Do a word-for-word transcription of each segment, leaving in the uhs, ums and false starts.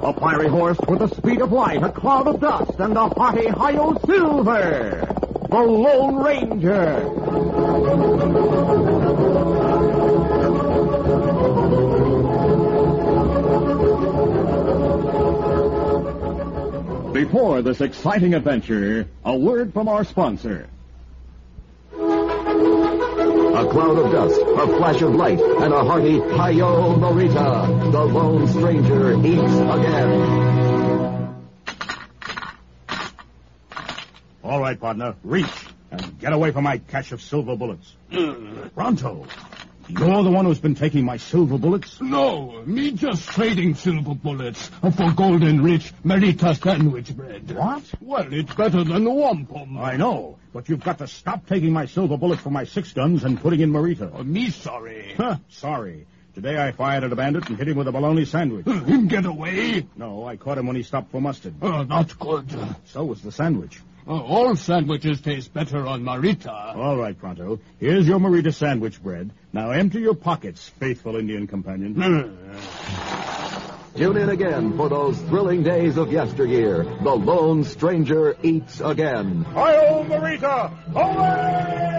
A fiery horse with the speed of light, a cloud of dust, and a hearty Hi-Yo Silver, the Lone Ranger. Before this exciting adventure, a word from our sponsor. A cloud of dust, a flash of light, and a hearty Hi-Yo Morita. The Lone Stranger eats again. All right, partner, reach and get away from my cache of silver bullets. Pronto. You're the one who's been taking my silver bullets? No, me just trading silver bullets for golden rich Merita sandwich bread. What? Well, it's better than the wampum. I know, but you've got to stop taking my silver bullets from my six guns and putting in Merita. Uh, me sorry. Huh, sorry. Today I fired at a bandit and hit him with a bologna sandwich. Uh, him get away? No, I caught him when he stopped for mustard. Uh, not good. So was the sandwich. Uh, all sandwiches taste better on Merita. All right, Pronto. Here's your Merita sandwich bread. Now empty your pockets, faithful Indian companion. Tune in again for those thrilling days of yesteryear. The Lone Stranger eats again. Hi-Yo Merita! Away!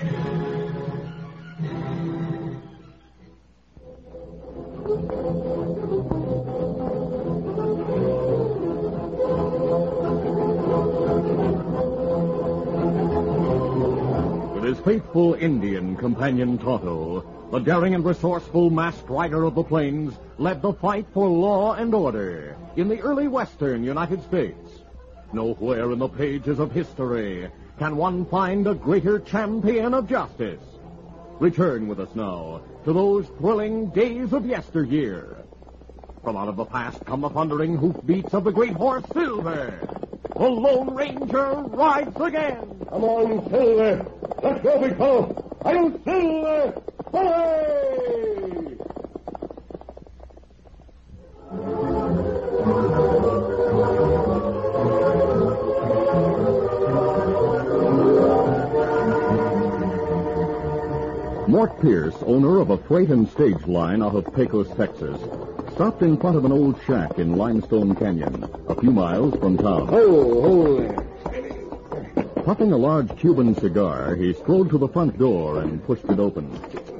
His faithful Indian companion Tonto, the daring and resourceful masked rider of the plains, led the fight for law and order in the early western United States. Nowhere in the pages of history can one find a greater champion of justice. Return with us now to those thrilling days of yesteryear. From out of the past come the thundering hoofbeats of the great horse Silver. The Lone Ranger rides again. Come on, Silver. Let's go, big fellow. Hi-Yo Silver! Away! Mort Pierce, owner of a freight and stage line out of Pecos, Texas, stopped in front of an old shack in Limestone Canyon, a few miles from town. Oh, hold there. Puffing a large Cuban cigar, he strolled to the front door and pushed it open.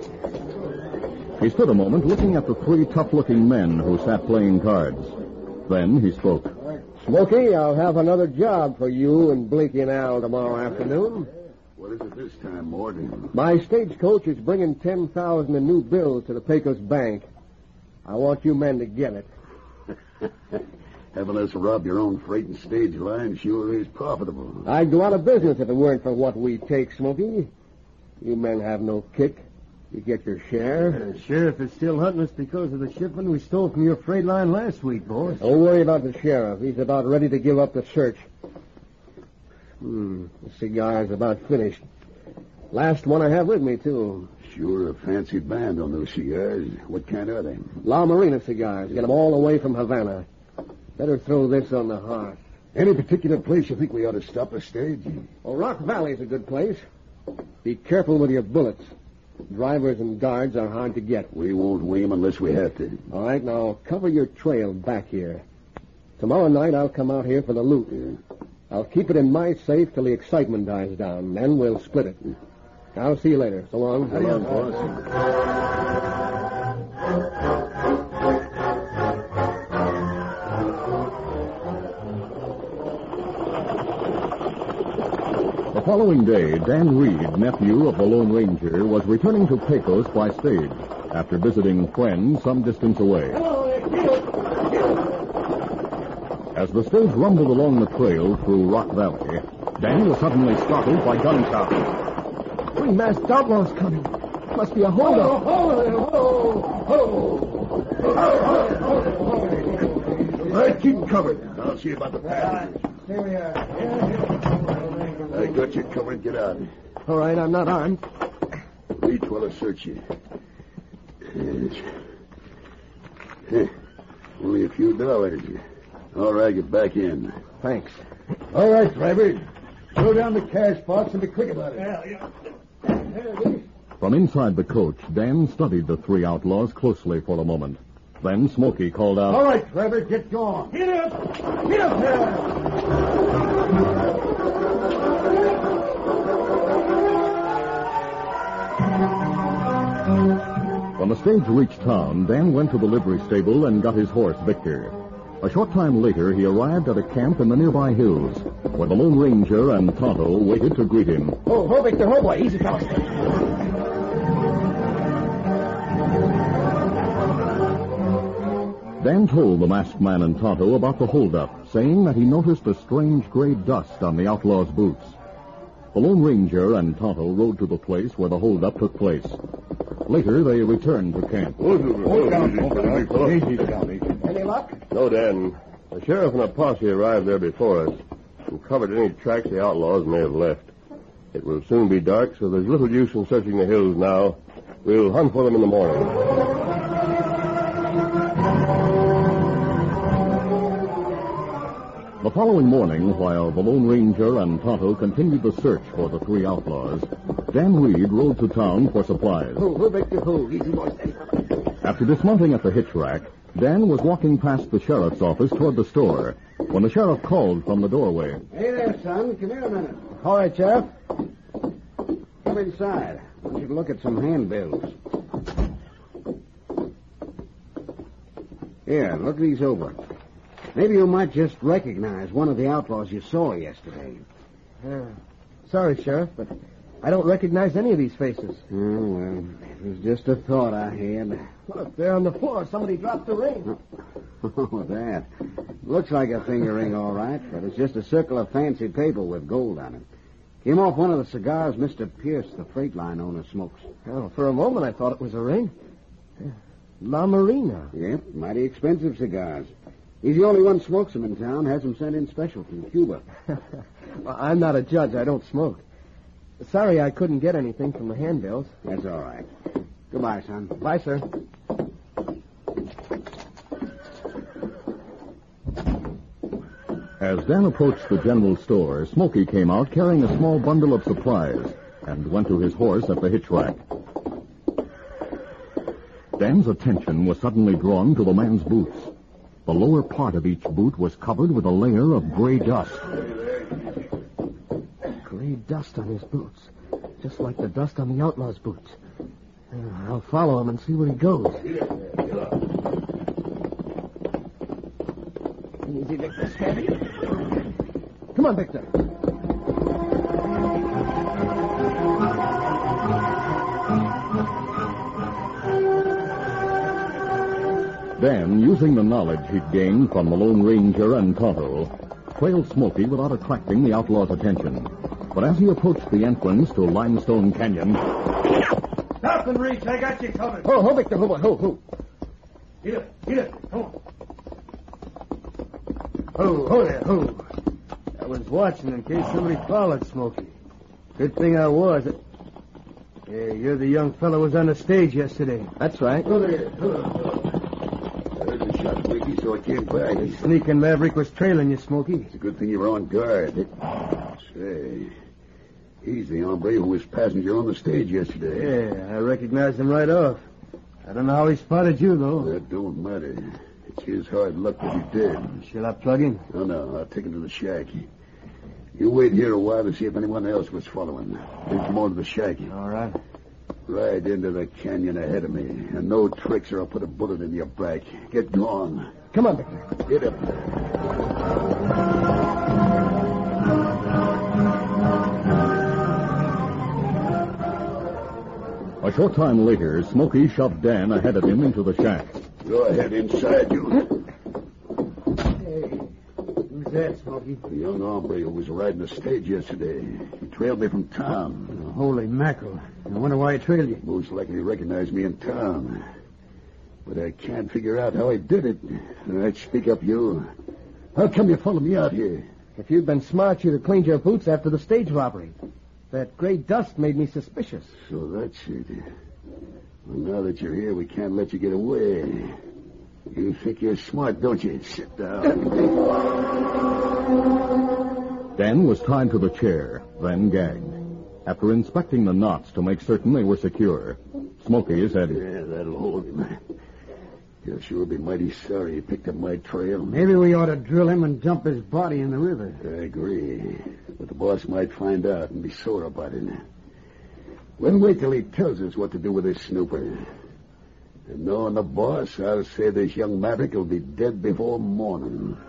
He stood a moment looking at the three tough-looking men who sat playing cards. Then he spoke. Smokey, I'll have another job for you and Blinky and Al tomorrow afternoon. What is it this time, Morton? My stagecoach is bringing ten thousand in new bills to the Pecos Bank. I want you men to get it. Having us rob your own freight and stage line sure is profitable. I'd go out of business if it weren't for what we take, Smokey. You men have no kick. You get your share. The sheriff is still hunting us because of the shipment we stole from your freight line last week, boss. Don't worry about the sheriff. He's about ready to give up the search. Hmm, the cigar's about finished. Last one I have with me, too. Sure a fancy band on those cigars. What kind are they? La Marina cigars. Get them all the way from Havana. Better throw this on the hearth. Any particular place you think we ought to stop a stage? Well, Rock Valley's a good place. Be careful with your bullets. Drivers and guards are hard to get. We won't wing them unless we have to. All right, now cover your trail back here. Tomorrow night I'll come out here for the loot. Yeah. I'll keep it in my safe till the excitement dies down. Then we'll split it. I'll see you later. So long. So long, boss. The following day, Dan Reed, nephew of the Lone Ranger, was returning to Pecos by stage after visiting friends some distance away. As the stage rumbled along the trail through Rock Valley, Dan was suddenly startled by gunshot. Three masked outlaws coming. Must be a holdup. All right, keep covered. I'll see about the passengers. Here we are. I got you covered. Get out. All right, I'm not armed. Reach while I search you. Yes. Huh. Only a few dollars. All right, get back in. Thanks. All right, driver. Throw down the cash box and be quick about it. Yeah, yeah. From inside the coach, Dan studied the three outlaws closely for a moment. Then Smoky called out, All right, Trevor, get going. Get up! Get up there! When the stage reached town, Dan went to the livery stable and got his horse, Victor. A short time later, he arrived at a camp in the nearby hills, where the Lone Ranger and Tonto waited to greet him. Oh, ho, Victor, ho, boy. Easy, fellas. Dan told the masked man and Tonto about the holdup, saying that he noticed a strange gray dust on the outlaw's boots. The Lone Ranger and Tonto rode to the place where the holdup took place. Later, they returned to camp. Hold down, Easy, Johnny. Any luck? No, Dan. The sheriff and a posse arrived there before us and covered any tracks the outlaws may have left. It will soon be dark, so there's little use in searching the hills now. We'll hunt for them in the morning. The following morning, while the Lone Ranger and Tonto continued the search for the three outlaws, Dan Reed rode to town for supplies. Ho, ho, Victor, ho. Easy, boy. Steady. After dismounting at the hitch rack, Dan was walking past the sheriff's office toward the store when the sheriff called from the doorway. Hey there, son. Come here a minute. All right, Sheriff. Come inside. I want you to look at some handbills. Here, look these over. Maybe you might just recognize one of the outlaws you saw yesterday. Uh, sorry, Sheriff, but I don't recognize any of these faces. Oh, well, it was just a thought I had. Look, they're on the floor. Somebody dropped the ring. Oh, that. Looks like a finger ring, all right, but it's just a circle of fancy paper with gold on it. Came off one of the cigars Mister Pierce, the freight line owner, smokes. Oh, for a moment I thought it was a ring. La Marina. Yep, mighty expensive cigars. He's the only one smokes them in town, has them sent in special from Cuba. Well, I'm not a judge. I don't smoke. Sorry I couldn't get anything from the handbills. That's all right. Goodbye, son. Bye, sir. As Dan approached the general store, Smoky came out carrying a small bundle of supplies and went to his horse at the hitch rack. Dan's attention was suddenly drawn to the man's boots. The lower part of each boot was covered with a layer of gray dust. Gray dust on his boots. Just like the dust on the outlaw's boots. Uh, I'll follow him and see where he goes. Easy, Victor. Steady. Come on, Victor. Dan, using the knowledge he'd gained from the Lone Ranger and Tonto, trailed Smoky without attracting the outlaw's attention. But as he approached the entrance to Limestone Canyon... Stop and reach. I got you covered. Ho, ho, Victor. Ho, ho, ho. Get up. Get up. Come on. Ho, ho there, ho. I was watching in case somebody followed Smoky. Good thing I was. Yeah, you're the young fellow who was on the stage yesterday. That's right. Oh, there. Oh. I heard the shot, Wiggy, so I came back. The sneaking maverick was trailing you, Smoky. It's a good thing you were on guard. Say, he's the hombre who was passenger on the stage yesterday. Yeah, I recognized him right off. I don't know how he spotted you, though. That don't matter. It's his hard luck that he did. Shall I plug in? No, no, I'll take him to the shack. You wait here a while to see if anyone else was following. Then come on to the shack. All right. Right into the canyon ahead of me. And no tricks or I'll put a bullet in your back. Get going. Come on, Victor. Get up there. A short time later, Smoky shoved Dan ahead of him into the shack. Go ahead inside, you. Hey, who's that, Smoky? The young hombre who was riding the stage yesterday. He trailed me from town. Oh, holy mackerel. I wonder why he trailed you. Most likely he recognized me in town. But I can't figure out how he did it. All right, speak up, you. How come you followed me out here? If you'd been smart, you'd have cleaned your boots after the stage robbery. That gray dust made me suspicious. So that's it. Well, now that you're here, we can't let you get away. You think you're smart, don't you? Sit down. Dan was tied to the chair, then gagged. After inspecting the knots to make certain they were secure, Smoky said, Yeah, that'll hold him. He'll sure be mighty sorry he picked up my trail. Maybe we ought to drill him and dump his body in the river. I agree. But the boss might find out and be sore about it. We'll wait till he tells us what to do with this snooper. And knowing the boss, I'll say this young maverick will be dead before morning.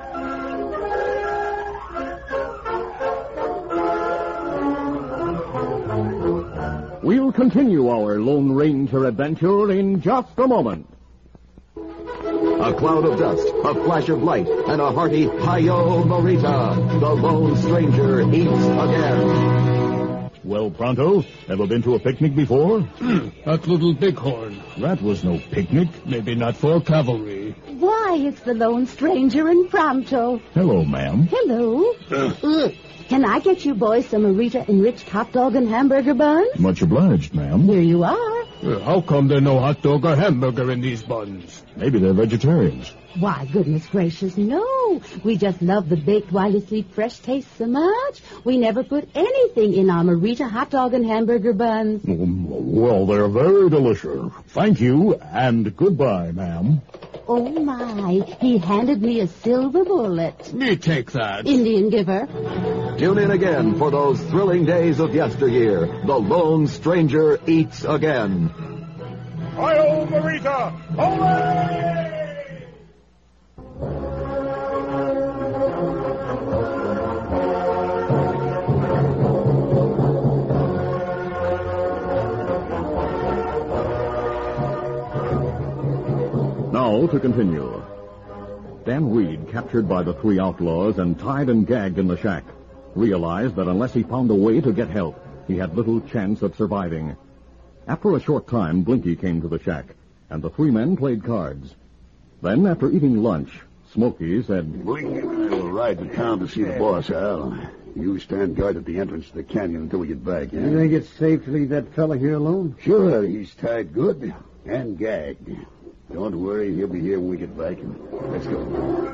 We'll continue our Lone Ranger adventure in just a moment. A cloud of dust, a flash of light, and a hearty Hi-Yo Morita. The Lone Stranger eats again. Well, Pronto, ever been to a picnic before? That little bighorn. That was no picnic. Maybe not for cavalry. Why, it's the Lone Stranger in Pronto. Hello, ma'am. Hello. Uh, Can I get you boys some Morita enriched hot dog and hamburger buns? Much obliged, ma'am. Here you are. Uh, how come there's no hot dog or hamburger in these buns? Maybe they're vegetarians. Why, goodness gracious, no. We just love the baked while you sleep fresh taste so much. We never put anything in our Morita hot dog and hamburger buns. Well, they're very delicious. Thank you, and goodbye, ma'am. Oh, my. He handed me a silver bullet. Me take that. Indian giver. Tune in again for those thrilling days of yesteryear. The Lone Stranger eats again. Hi-yo, Morita! Hooray! Now to continue. Dan Reed, captured by the three outlaws and tied and gagged in the shack, realized that unless he found a way to get help, he had little chance of surviving. After a short time, Blinky came to the shack, and the three men played cards. Then, after eating lunch, Smoky said, Blinky and I will ride to town to see the boss, Al. You stand guard at the entrance to the canyon until we get back, eh? You think it's safe to leave that fella here alone? Sure, he's tied good and gagged. Don't worry, he'll be here when we get back. Let's go.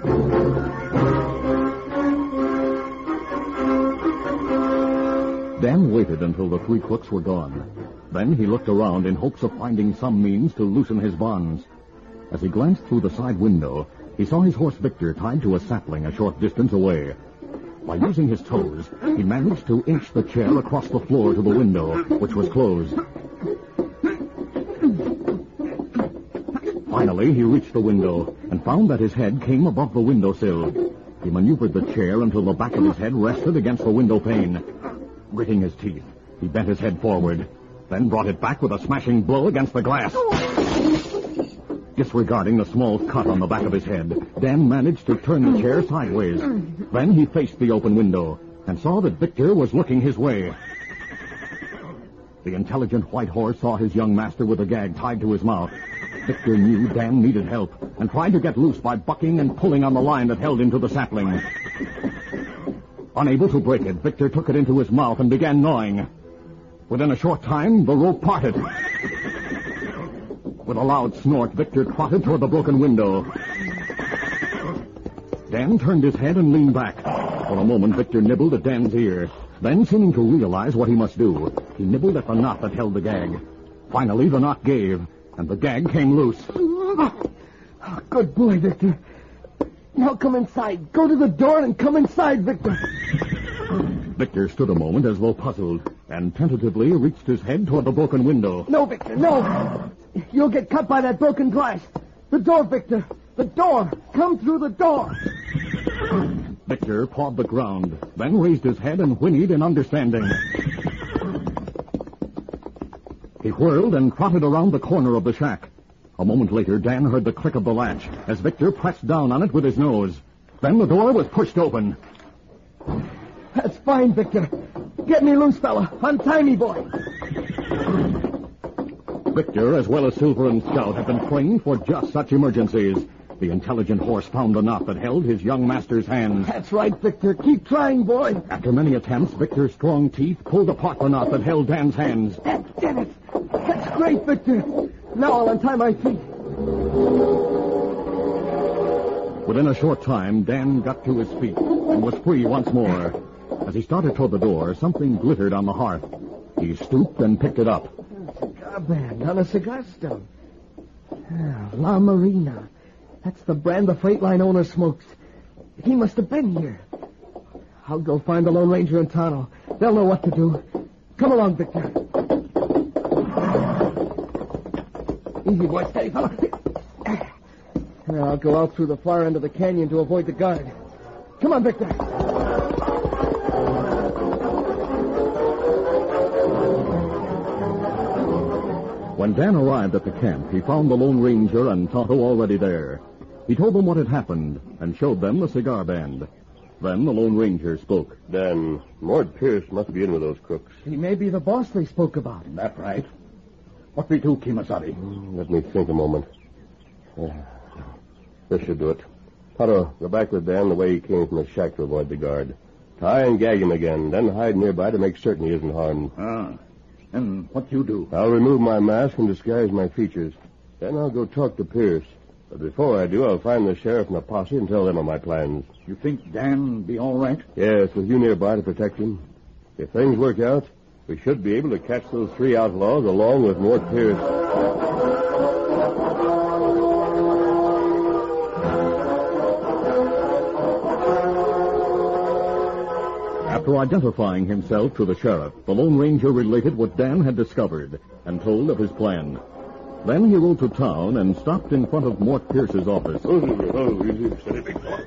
Dan waited until the three crooks were gone. Then he looked around in hopes of finding some means to loosen his bonds. As he glanced through the side window, he saw his horse Victor tied to a sapling a short distance away. By using his toes, he managed to inch the chair across the floor to the window, which was closed. Finally, he reached the window and found that his head came above the windowsill. He maneuvered the chair until the back of his head rested against the window pane. Gritting his teeth, he bent his head forward, then brought it back with a smashing blow against the glass. Disregarding the small cut on the back of his head, Dan managed to turn the chair sideways. Then he faced the open window and saw that Victor was looking his way. The intelligent white horse saw his young master with a gag tied to his mouth. Victor knew Dan needed help and tried to get loose by bucking and pulling on the line that held him to the sapling. Unable to break it, Victor took it into his mouth and began gnawing. Within a short time, the rope parted. With a loud snort, Victor trotted toward the broken window. Dan turned his head and leaned back. For a moment, Victor nibbled at Dan's ear. Then, seeming to realize what he must do, he nibbled at the knot that held the gag. Finally, the knot gave, and the gag came loose. Oh, good boy, Victor. Now come inside. Go to the door and come inside, Victor. Victor stood a moment as though puzzled, and tentatively reached his head toward the broken window. No, Victor, no. You'll get cut by that broken glass. The door, Victor. The door. Come through the door. Victor pawed the ground, then raised his head and whinnied in understanding. He whirled and trotted around the corner of the shack. A moment later, Dan heard the click of the latch as Victor pressed down on it with his nose. Then the door was pushed open. That's fine, Victor. Get me loose, fella. Untie me, boy. Victor, as well as Silver and Scout, had been trained for just such emergencies. The intelligent horse found the knot that held his young master's hands. That's right, Victor. Keep trying, boy. After many attempts, Victor's strong teeth pulled apart the knot that held Dan's hands. That did it. That's great, Victor. Now I'll untie my feet. Within a short time, Dan got to his feet and was free once more. As he started toward the door, something glittered on the hearth. He stooped and picked it up. Cigar band on a cigar stub. Ah, La Marina. That's the brand the freight line owner smokes. He must have been here. I'll go find the Lone Ranger and Tonto. They'll know what to do. Come along, Victor. Easy, boy. Steady, fella. I'll go out through the far end of the canyon to avoid the guard. Come on, Victor. When Dan arrived at the camp, he found the Lone Ranger and Tonto already there. He told them what had happened and showed them the cigar band. Then the Lone Ranger spoke. Dan, Mort Pierce must be in with those crooks. He may be the boss they spoke about. That right. What we do, Kimasabi? Let me think a moment. Uh, this should do it. Tonto, go back with Dan the way he came from the shack to avoid the guard. Tie and gag him again, then hide nearby to make certain he isn't harmed. Ah. And what you do? I'll remove my mask and disguise my features. Then I'll go talk to Pierce. But before I do, I'll find the sheriff and the posse and tell them of my plans. You think Dan be all right? Yes, with you nearby to protect him. If things work out, we should be able to catch those three outlaws along with Mort Pierce. After identifying himself to the sheriff, the Lone Ranger related what Dan had discovered and told of his plan. Then he rode to town and stopped in front of Mort Pierce's office. Oh, oh, easy, steady, big boy.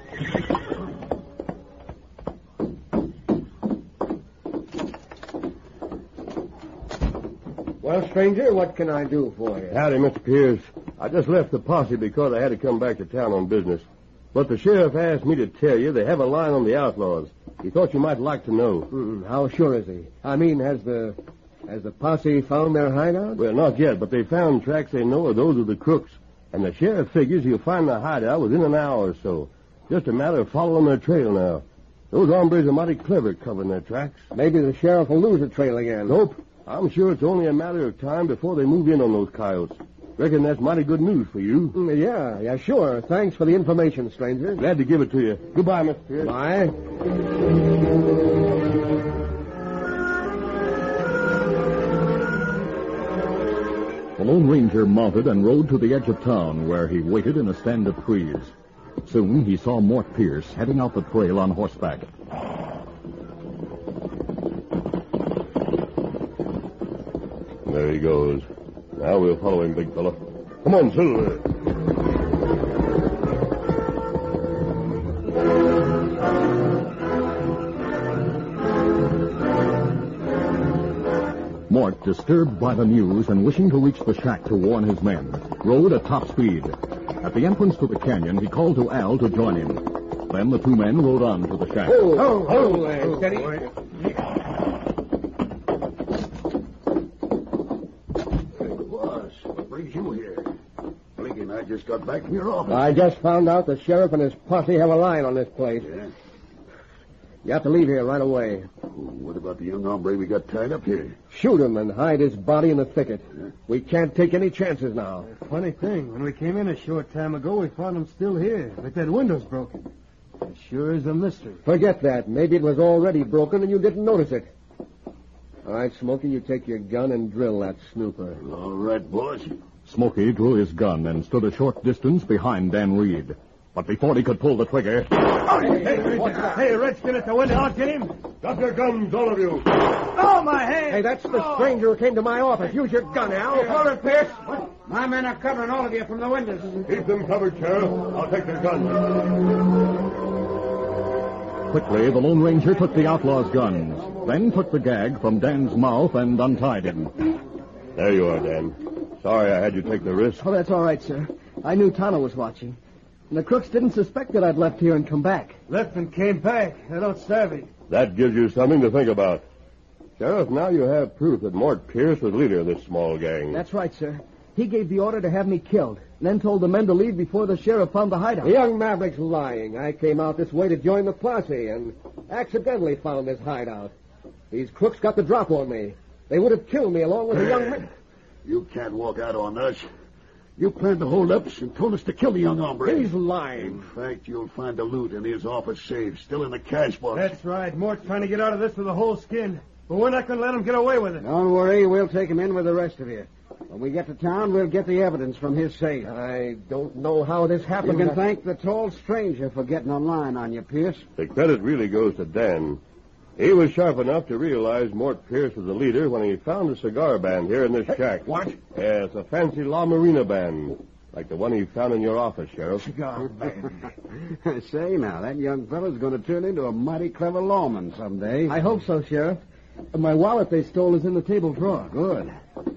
Well, stranger, what can I do for you? Howdy, Mister Pierce. I just left the posse because I had to come back to town on business. But the sheriff asked me to tell you they have a line on the outlaws. He thought you might like to know. Mm, how sure is he? I mean, has the has the posse found their hideout? Well, not yet, but they found tracks they know are those of the crooks. And the sheriff figures he'll find the hideout within an hour or so. Just a matter of following their trail now. Those hombres are mighty clever at covering their tracks. Maybe the sheriff will lose the trail again. Nope. I'm sure it's only a matter of time before they move in on those coyotes. Reckon that's mighty good news for you. Mm, yeah, yeah, sure. Thanks for the information, stranger. Glad to give it to you. Goodbye, Mister Pierce. Bye. The Lone Ranger mounted and rode to the edge of town, where he waited in a stand of trees. Soon he saw Mort Pierce heading out the trail on horseback. There he goes. Now we'll follow him, big fella. Come on, Silver. Mort, disturbed by the news and wishing to reach the shack to warn his men, rode at top speed. At the entrance to the canyon, he called to Al to join him. Then the two men rode on to the shack. Oh, oh, oh, uh, steady. You here? Blinking, I just got back from your office. I just found out the sheriff and his posse have a line on this place. Yeah? You have to leave here right away. Oh, what about the young hombre we got tied up here? Shoot him and hide his body in the thicket. Yeah. We can't take any chances now. Funny thing, when we came in a short time ago, we found him still here, but that window's broken. It sure is a mystery. Forget that. Maybe it was already broken and you didn't notice it. All right, Smokey, you take your gun and drill that snooper. All right, boss. Smokey drew his gun and stood a short distance behind Dan Reed. But before he could pull the trigger... Oh, hey, hey, hey, Redskin at the window, I'll get him. Drop your guns, all of you. Oh, my head. Hey, that's the oh. stranger who came to my office. Use your gun, Al. Hold it, Pierce. What? My men are covering all of you from the windows. Keep them covered, Sheriff. I'll take their guns. Quickly, the Lone Ranger took the outlaw's guns, then took the gag from Dan's mouth and untied him. There you are, Dan. Sorry I had you take the risk. Oh, that's all right, sir. I knew Tonto was watching. And the crooks didn't suspect that I'd left here and come back. Left and came back. I don't savvy. That gives you something to think about. Sheriff, now you have proof that Mort Pierce was leader of this small gang. That's right, sir. He gave the order to have me killed, and then told the men to leave before the sheriff found the hideout. The young maverick's lying. I came out this way to join the posse and accidentally found this hideout. These crooks got the drop on me. They would have killed me along with the young man. You can't walk out on us. You planned to hold up and told us to kill the young hombre. He's lying. In fact, you'll find the loot in his office safe, still in the cash box. That's right. Mort's trying to get out of this with a whole skin. But we're not going to let him get away with it. Don't worry. We'll take him in with the rest of you. When we get to town, we'll get the evidence from his safe. I don't know how this happened. You can thank the tall stranger for getting a line on you, Pierce. The credit really goes to Dan. He was sharp enough to realize Mort Pierce was the leader when he found a cigar band here in this shack. What? Yes, a fancy La Marina band, like the one he found in your office, Sheriff. Cigar band. Say, now, that young fellow's going to turn into a mighty clever lawman someday. I hope so, Sheriff. My wallet they stole is in the table drawer. Good.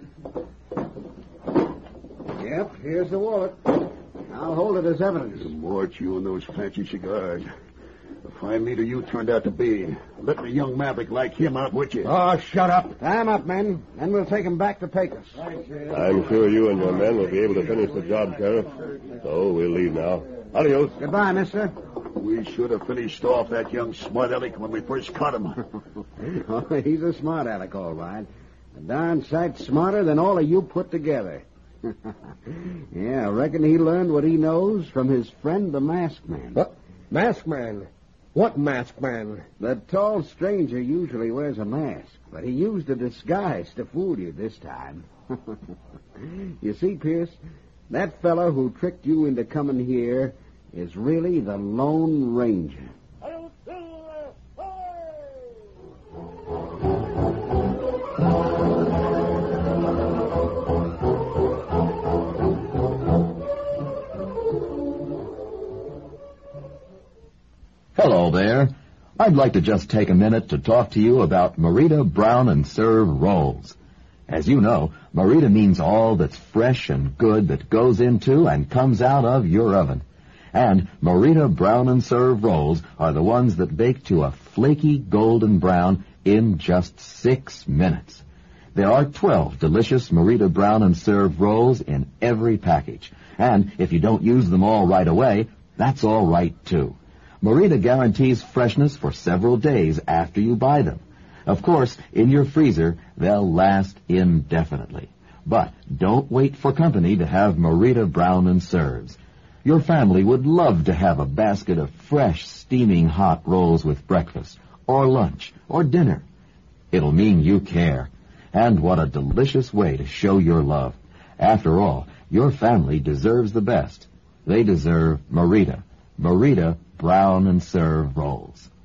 Yep, here's the wallet. I'll hold it as evidence. Mort, you and those fancy cigars. The fine leader you turned out to be. Let the young maverick like him out with you. Oh, shut up. Time up, men. Then we'll take him back to Pecos. I'm sure you and your men will be able to finish the job, Sheriff. So we'll leave now. Adios. Goodbye, mister. We should have finished off that young smart aleck when we first caught him. Oh, he's a smart aleck, all right. A darn sight smarter than all of you put together. Yeah, I reckon he learned what he knows from his friend, the Masked Man. What? Masked Man? What Masked Man? The tall stranger usually wears a mask, but he used a disguise to fool you this time. You see, Pierce, that fellow who tricked you into coming here is really the Lone Ranger. Hello there. I'd like to just take a minute to talk to you about Merita Brown and Serve rolls. As you know, Merita means all that's fresh and good that goes into and comes out of your oven. And Merita Brown and Serve rolls are the ones that bake to a flaky golden brown in just six minutes. There are twelve delicious Merita Brown and Serve rolls in every package. And if you don't use them all right away, that's all right, too. Merita guarantees freshness for several days after you buy them. Of course, in your freezer, they'll last indefinitely. But don't wait for company to have Merita Brown and Serves. Your family would love to have a basket of fresh, steaming hot rolls with breakfast, or lunch, or dinner. It'll mean you care. And what a delicious way to show your love. After all, your family deserves the best. They deserve Merita. Merita Brown and Serve rolls.